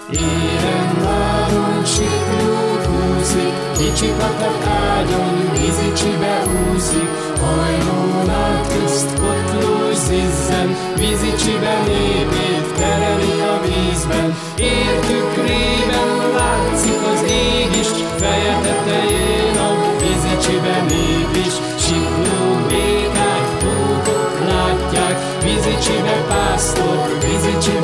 Élen lábon siklót húzik, kicsi patak ágyon vízicsibe úszik, hajnón át közt kotlós zizzen, vízicsibe népét terelik a vízben. Értükrében látszik az ég is, feje tetején a vízicsibe nép is. Siklók, békák, tótok látják, vízicsibe pásztor, vízicsibe